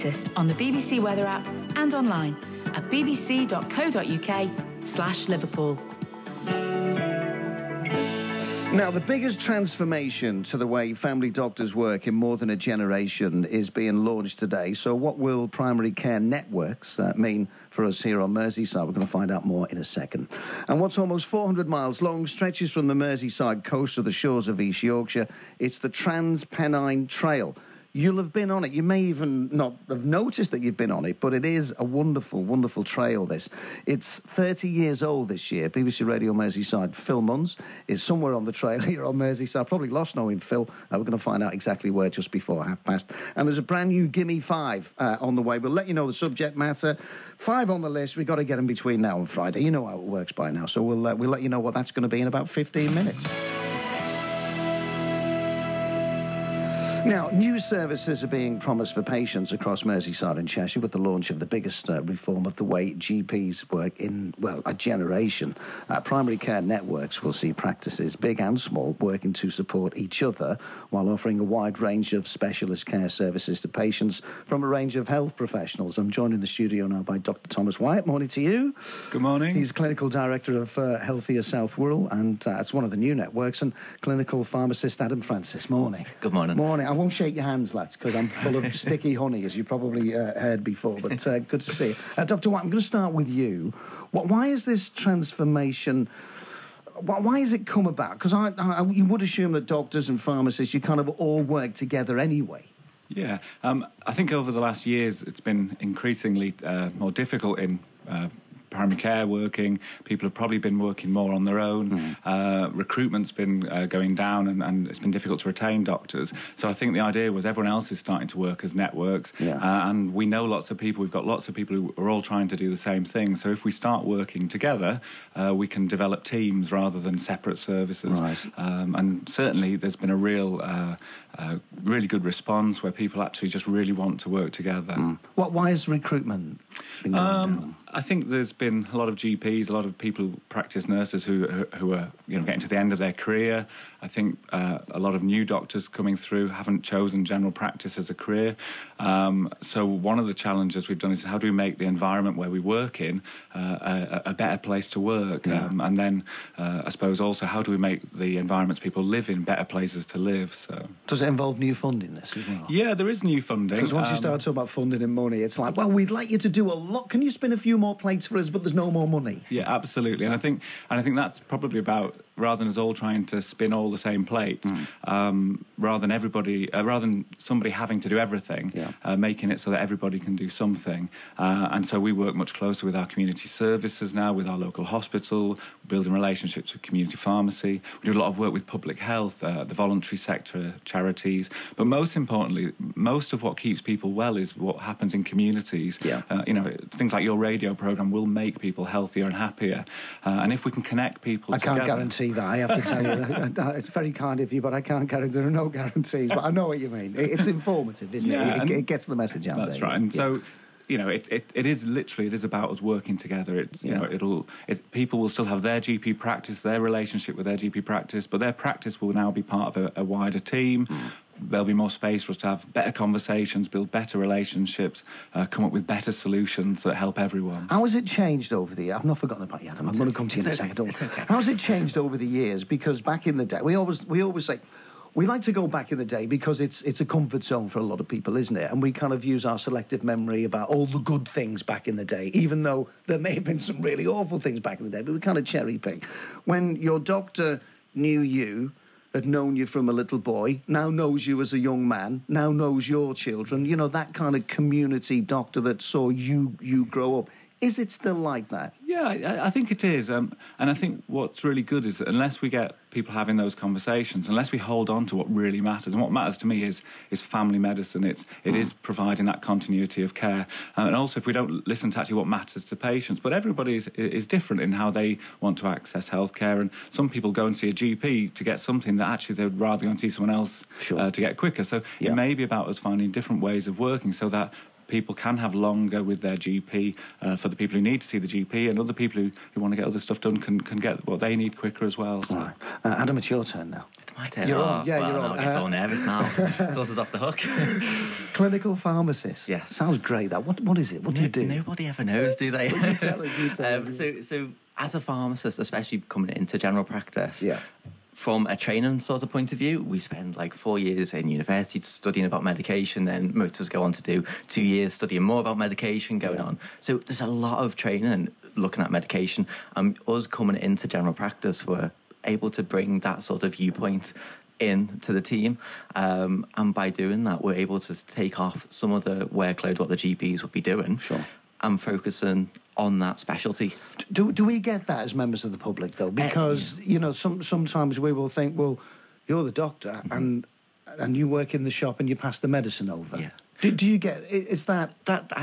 On the BBC Weather app and online at bbc.co.uk/Liverpool. Now, the biggest transformation to the way family doctors work in more than a generation is being launched today. So what will primary care networks mean for us here on Merseyside? We're going to find out more in a second. And what's almost 400 miles long, stretches from the Merseyside coast to the shores of East Yorkshire. It's the Trans-Pennine Trail. You'll have been on it. You may even not have noticed that you've been on it, but it is a wonderful, wonderful trail, this. It's 30 years old this year. BBC Radio Merseyside, Phil Munns, is somewhere on the trail here on Merseyside. Probably lost knowing Phil. We're going to find out exactly where just before past. And there's a brand new Gimme 5 on the way. We'll let you know the subject matter. 5 on the list. We've got to get them between now and Friday. You know how it works by now. So we'll let you know what that's going to be in about 15 minutes. Now, new services are being promised for patients across Merseyside and Cheshire with the launch of the biggest reform of the way GPs work in, well, a generation. Primary care networks will see practices, big and small, working to support each other while offering a wide range of specialist care services to patients from a range of health professionals. I'm joined in the studio now by Dr. Thomas Wyatt. Morning to you. Good morning. He's Clinical Director of Healthier South Wirral, and it's one of the new networks, and Clinical Pharmacist Adam Francis. Morning. Good morning. Morning. I won't shake your hands, lads, because I'm full of sticky honey, as you probably heard before, but good to see you. Dr. White, I'm going to start with you. Why is this transformation... Why has it come about? Because you would assume that doctors and pharmacists, you kind of all work together anyway. Yeah, I think over the last years it's been increasingly more difficult in primary care working. People have probably been working more on their own. Recruitment's been going down, and it's been difficult to retain doctors. So I think the idea was everyone else is starting to work as networks, and we know lots of people. We've got lots of people who are all trying to do the same thing. So if we start working together, we can develop teams rather than separate services. Right. And certainly there's been a real... really good response where people actually just really want to work together. Why is recruitment been going down? I think there's been a lot of GPs, a lot of people, practice nurses who are getting to the end of their career. I think a lot of new doctors coming through haven't chosen general practice as a career. So one of the challenges we've done is how do we make the environment where we work in a better place to work? And then I suppose also how do we make the environments people live in better places to live? So does it involve new funding, this as well? Yeah, there is new funding. Because once you start talking about funding and money, it's like, well, we'd like you to do a lot. Can you spin a few more plates for us, but there's no more money? Yeah, absolutely. And I think that's probably about, rather than us all trying to spin all the same plates, rather than somebody having to do everything, making it so that everybody can do something. And so we work much closer with our community services now, with our local hospital, building relationships with community pharmacy. We do a lot of work with public health, the voluntary sector, charities. But most importantly, most of what keeps people well is what happens in communities. Things like your radio programme will make people healthier and happier. And if we can connect people together... I can't guarantee that, I have to tell you. It's very kind of you, but I can't guarantee. There are no guarantees. But I know what you mean. It's informative, isn't it? It gets the message out there. That's right. And so... it is about us working together. People will still have their GP practice, their relationship with their GP practice, but their practice will now be part of a wider team. There'll be more space for us to have better conversations, build better relationships, come up with better solutions that help everyone. How has it changed over the years? I've not forgotten about you, Adam. I'm going to come to you in a second. Okay. How has it changed over the years? Because back in the day, we always say... We like to go back in the day because it's a comfort zone for a lot of people, isn't it? And we kind of use our selective memory about all the good things back in the day, even though there may have been some really awful things back in the day, but we kind of cherry pick. When your doctor knew you, had known you from a little boy, now knows you as a young man, now knows your children, that kind of community doctor that saw you grow up. Is it still like that? Yeah, I think it is. And I think what's really good is that unless we get people having those conversations, unless we hold on to what really matters, and what matters to me is family medicine. It is providing that continuity of care. And also if we don't listen to actually what matters to patients, but everybody is different in how they want to access healthcare. And some people go and see a GP to get something that actually they'd rather go and see someone else to get quicker. So it may be about us finding different ways of working so that people can have longer with their GP for the people who need to see the GP, and other people who want to get other stuff done can get what they need quicker as well. So. Right. Adam, it's your turn now. My turn. You're on. Yeah, you're on. I get all nervous now. Thought us off the hook. Clinical pharmacist. Yes. Sounds great. That. What is it? What do you do? Nobody ever knows, do they? Well, you tell us. So as a pharmacist, especially coming into general practice, Yeah. from a training sort of point of view, we spend like 4 years in university studying about medication, then most of us go on to do 2 years studying more about medication going on. So there's a lot of training looking at medication. Us coming into general practice, we're able to bring that sort of viewpoint into the team. And by doing that, we're able to take off some of the workload what the GPs would be doing. Sure. And focusing on that specialty. Do we get that as members of the public, though? Because, you know, sometimes we will think, well, you're the doctor and you work in the shop and you pass the medicine over. Yeah. Do you get... Is that...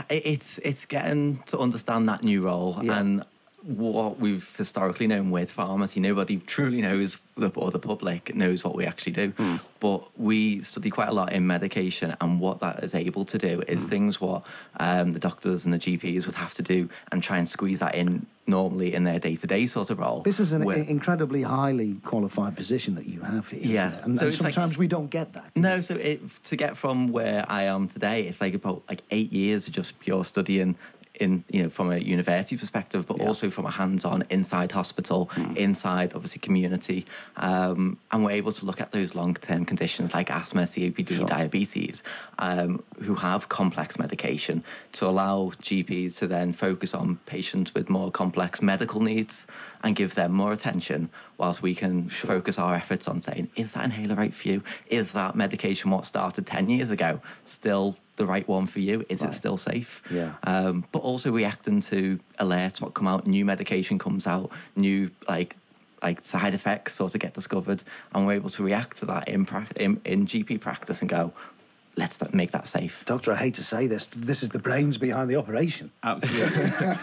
It's getting to understand that new role and what we've historically known with pharmacy. Nobody truly knows, or the public knows what we actually do. But we study quite a lot in medication, and what that is able to do is things what the doctors and the GPs would have to do and try and squeeze that in normally in their day-to-day sort of role. This is an incredibly highly qualified position that you have here. Yeah. Isn't it? And, So and it's like- sometimes we don't get that. No, so to get from where I am today, it's like about 8 years of just pure studying in, you know, from a university perspective, but also from a hands-on inside hospital, inside obviously community, and we're able to look at those long-term conditions like asthma, COPD, diabetes, who have complex medication, to allow GPs to then focus on patients with more complex medical needs and give them more attention, whilst we can focus our efforts on saying, is that inhaler right for you? Is that medication what started 10 years ago still the right one for you? Is it still safe? Yeah. But also reacting to alerts what come out, new medication comes out, new like side effects sort of get discovered, and we're able to react to that in GP practice and go, let's make that safe. Doctor, I hate to say this is the brains behind the operation. Absolutely.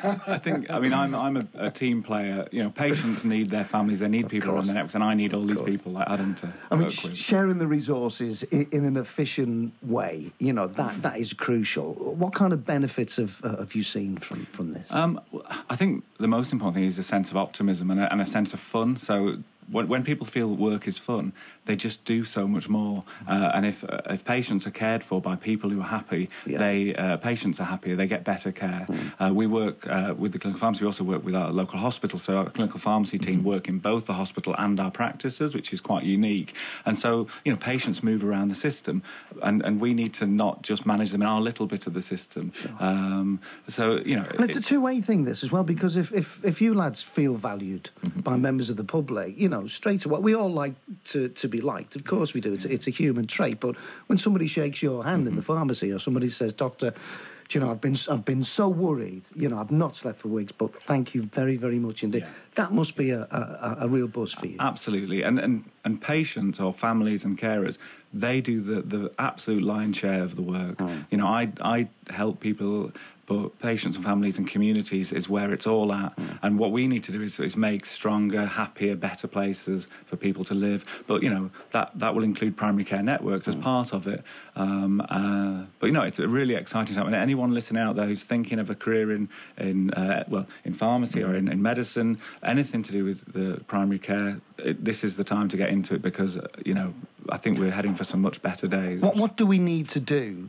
I'm a team player. You know, patients need their families, they need people on their networks, and I need all these people like Adam to work with. Sharing the resources in an efficient way, you know, that is crucial. What kind of benefits have you seen from this? I think the most important thing is a sense of optimism and a sense of fun. So when people feel work is fun, they just do so much more. And if patients are cared for by people who are happy, patients are happier, they get better care. We work with the clinical pharmacy, we also work with our local hospital, so our clinical pharmacy team work in both the hospital and our practices, which is quite unique. And so, you know, patients move around the system, and we need to not just manage them in our little bit of the system. So, you know... And it's a two-way thing, this, as well, because if you lads feel valued by members of the public, you know, straight away, we all like to be liked. Of course we do. It's a human trait. But when somebody shakes your hand in the pharmacy, or somebody says, "Doctor, do you know, I've been so worried. You know, I've not slept for weeks, but thank you very, very much indeed." Yeah. That must be a real buzz for you. Absolutely. And patients or families and carers, they do the absolute lion's share of the work. You know, I help people, but patients and families and communities is where it's all at. And what we need to do is make stronger, happier, better places for people to live. But, you know, that will include primary care networks as part of it. But, you know, it's a really exciting time. And anyone listening out there who's thinking of a career in pharmacy or in medicine, anything to do with the primary care, this is the time to get into it, because, you know, I think we're heading for some much better days. What do we need to do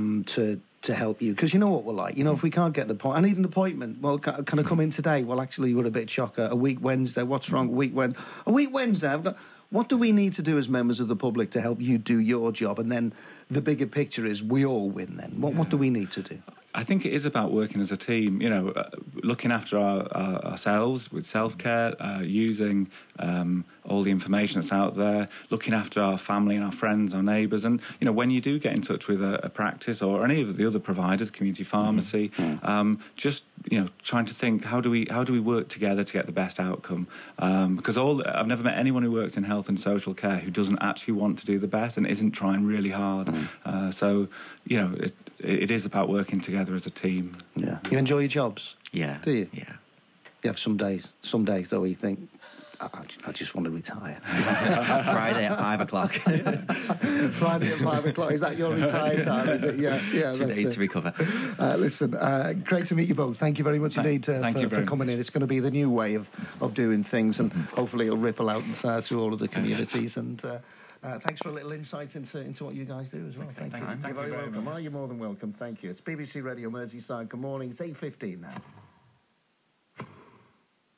to help you? Because you know what we're like. You know, if we can't get an appointment, I need an appointment. Well, can I come in today? Well, actually, we're a bit shocker. A week Wednesday. What's wrong? A week Wednesday. What do we need to do as members of the public to help you do your job? And then the bigger picture is we all win then. What do we need to do? I think it is about working as a team, you know, looking after ourselves with self-care, using all the information that's out there, looking after our family and our friends, our neighbours. And, you know, when you do get in touch with a practice or any of the other providers, community pharmacy, just, you know, trying to think, how do we work together to get the best outcome? Because I've never met anyone who works in health and social care who doesn't actually want to do the best and isn't trying really hard. So, you know, it is about working together as a team. Yeah. You enjoy your jobs? Yeah. Do you? Yeah. You have some days though where you think, I just want to retire. Friday at 5 o'clock. Friday at 5 o'clock. Is that your retire time? Is it? Yeah. 2 days to recover. Listen, great to meet you both. Thank you very much indeed for coming in. It's going to be the new way of doing things, and hopefully it'll ripple out through all of the communities. And thanks for a little insight into what you guys do as well. Thank you. You're very welcome. You're more than welcome. Thank you. It's BBC Radio Merseyside. Good morning. It's 8:15 now.